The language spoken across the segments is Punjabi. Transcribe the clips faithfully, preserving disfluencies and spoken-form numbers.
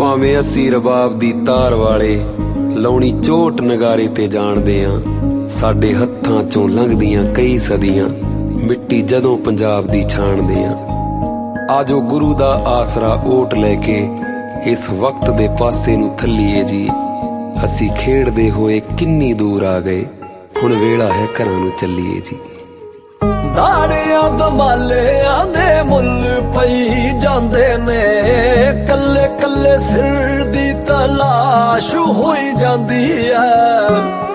ਭਾਵੇਂ ਅਸੀਂ ਰਬਾਬ ਦੀ ਤਾਰ ਵਾਲੇ ਲਾਉਣੀ ਝੋਟ ਨਗਾਰੇ ਤੇ ਜਾਣਦੇ ਆਂ। ਸਾਡੇ ਹੱਥਾਂ ਚੋਂ ਲੰਘਦੀਆਂ ਕਈ ਸਦੀਆਂ, ਮਿੱਟੀ ਜਦੋਂ ਪੰਜਾਬ ਦੀ ਛਾਣਦੇ ਆਂ। ਆਜੋ ਗੁਰੂ ਦਾ ਆਸਰਾ ਓਟ ਲੈ ਕੇ ਇਸ ਵਕਤ ਦੇ ਪਾਸੇ ਨੂੰ ਥੱਲੀਏ ਜੀ। ਅਸੀਂ ਖੇਡਦੇ ਹੋਏ ਕਿੰਨੀ ਦੂਰ ਆ ਗਏ, ਹੁਣ ਵੇਲਾ ਹੈ ਘਰਾਂ ਨੂੰ ਚੱਲੀਏ ਜੀ। ਦਾੜਿਆਂ ਦਮਾਲਿਆਂ ਦੇ ਮੁੱਲ ਪਈ ਜਾਂਦੇ ਨੇ, ਕੱਲੇ ਕੱਲੇ ਸਿਰ ਦੀ ਤਲਾਸ਼ ਹੋਈ ਜਾਂਦੀ ਐ।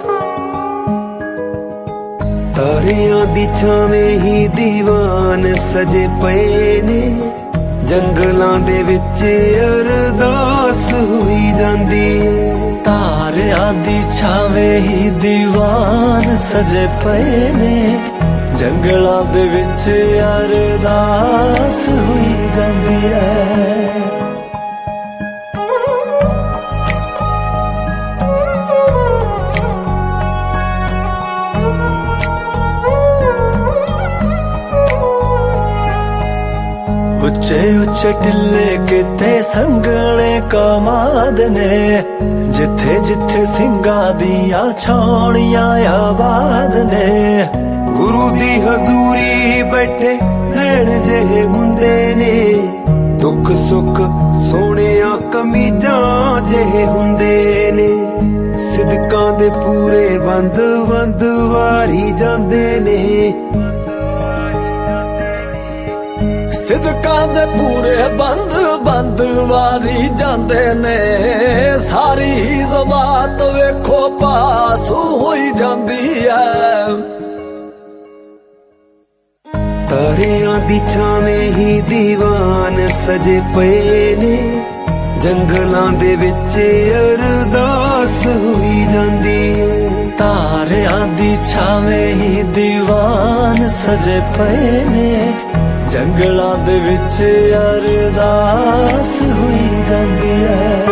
ਤਾਰਿਆਂ ਦੀ ਛਾਵੇਂ ਹੀ ਦੀਵਾਨ ਸਜੇ ਪਏ ਨੇ, ਜੰਗਲਾਂ ਦੇ ਵਿੱਚ ਅਰਦਾਸ ਹੋਈ ਜਾਂਦੀ ਏ। ਤਾਰਿਆਂ ਦੀ ਛਾਵੇਂ ਹੀ ਦੀਵਾਨ ਸਜੇ ਪਏ ਨੇ, ਜੰਗਲਾਂ ਦੇ ਵਿੱਚ ਅਰਦਾਸ ਹੋਈ ਜਾਂਦੀ ਐ। ਉੱਚੇ ਉੱਚੇ ਟਿੱਲੇ ਕਿਤੇ ਸੰਘਣੇ ਕਮਾਦ ਨੇ, ਜਿੱਥੇ ਜਿੱਥੇ ਸਿੰਘਾਂ ਦੀਆਂ ਛਾਉਣੀਆਂ ਆਬਾਦ ਨੇ। ਗੁਰੂ ਦੀ ਹਜ਼ੂਰੀ ਬੈਠੇ ਨੈਣ ਜਿਹੇ ਹੁੰਦੇ ਨੇ, ਦੁੱਖ ਸੁੱਖ ਸੋਹਣਿਆਂ ਕਮੀਜ਼ਾਂ ਜਿਹੇ ਹੁੰਦੇ ਨੇ। ਸਿਦਕਾਂ ਦੇ ਪੂਰੇ ਬੰਦ ਬੰਦ ਵਾਰੀ ਜਾਂਦੇ ਨੇ, ਸਿਦਕਾਂ ਦੇ ਪੂਰੇ ਬੰਦ ਬੰਦ ਵਾਰੀ ਜਾਂਦੇ ਨੇ। ਸਾਰੀ ਜ਼ਮਾਤ ਵੇਖੋ ਪਾਸ ਹੋਈ ਜਾਂਦੀ ਐ। ਤਾਰਿਆਂ ਦੀ ਛਾਵੇਂ ਹੀ ਦੀਵਾਨ ਸਜੇ ਪਏ ਨੇ, ਜੰਗਲਾਂ ਦੇ ਵਿੱਚ ਅਰਦਾਸ ਹੋਈ ਜਾਂਦੀ ਏ। ਤਾਰਿਆਂ ਦੀ ਛਾਵੇਂ ਹੀ ਦੀਵਾਨ ਸਜੇ ਪਏ ਨੇ, ਜੰਗਲਾਂ ਦੇ ਵਿੱਚ ਅਰਦਾਸ ਹੋਈ ਜਾਂਦੀ ਐ।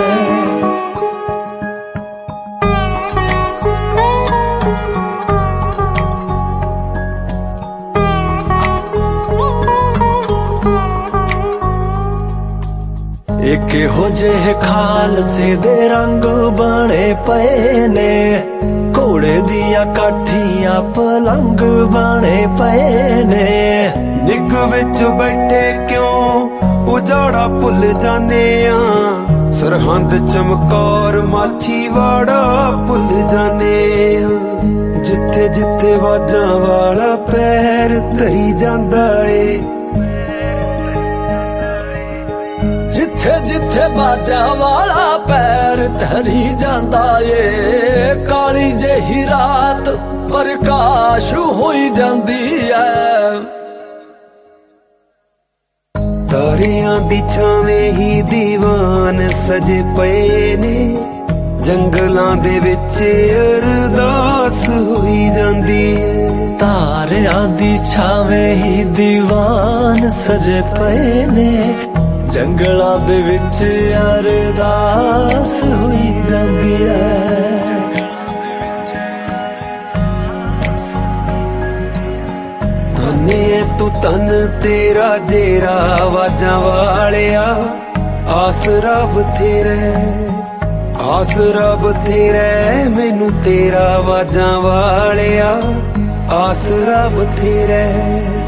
ਇੱਕ ਇਹੋ ਜਿਹੇ ਖਾਲਸੇ ਦੇ ਰੰਗ ਬਣੇ ਪਏ ਨੇ, ਘੋੜੇ ਦੀਆਂ ਕਾਠੀਆਂ ਪਲੰਗ ਬਣੇ ਪਏ ਨੇ। ਨਿੱਘ ਵਿੱਚ ਬੈਠੇ ਕਿਉਂ ਉਜਾੜਾ ਭੁੱਲ ਜਾਨੇ ਆ, ਸਰਹੰਦ ਚਮਕੌਰ ਮਾਛੀਵਾੜਾ ਭੁੱਲ ਜਾਨੇ ਆ। ਜਿੱਥੇ ਜਿੱਥੇ ਵਾਜਾਂ ਵਾਲਾ ਪੈਰ ਧਰੀ ਜਾਂਦਾ ਏ, ਜਿੱਥੇ ਜਿੱਥੇ ਬਾਜਾਂ ਵਾਲਾ ਪੈਰ ਧਰੀ ਜਾਂਦਾ ਏ। ਕਾਲੀ ਜਿਹੀ ਰਾਤ ਪ੍ਰਕਾਸ਼ ਹੋਈ ਜਾਂਦੀ ਐ। ਤਾਰਿਆਂ ਦੀ ਛਾਵੇਂ ਹੀ ਦੀਵਾਨ ਸਜੇ ਪਏ ਨੇ, ਜੰਗਲਾਂ ਦੇ ਵਿੱਚ ਅਰਦਾਸ ਹੋਈ ਜਾਂਦੀ ਏ। ਤਾਰਿਆਂ ਦੀ ਛਾਵੇਂ ਹੀ ਦੀਵਾਨ ਸਜੇ ਪਏ ਨੇ, ਜੰਗਲਾਂ ਦੇ ਵਿੱਚ ਅਰਦਾਸ ਹੋਈ ਜਾਂਦੀ ਐ। ਧੰਨੇ ਤੂੰ ਤਨ ਤੇਰਾ ਜੇਰਾ ਆਵਾਜ਼ਾਂ ਵਾਲਿਆ, ਆਸਰਾ ਬਥੇਰਾ ਆਸਰਾ ਬਥੇਰਾ ਮੈਨੂੰ ਤੇਰਾ ਆਵਾਜ਼ਾਂ ਵਾਲਿਆ, ਆਸਰਾ ਬਥੇਰਾ।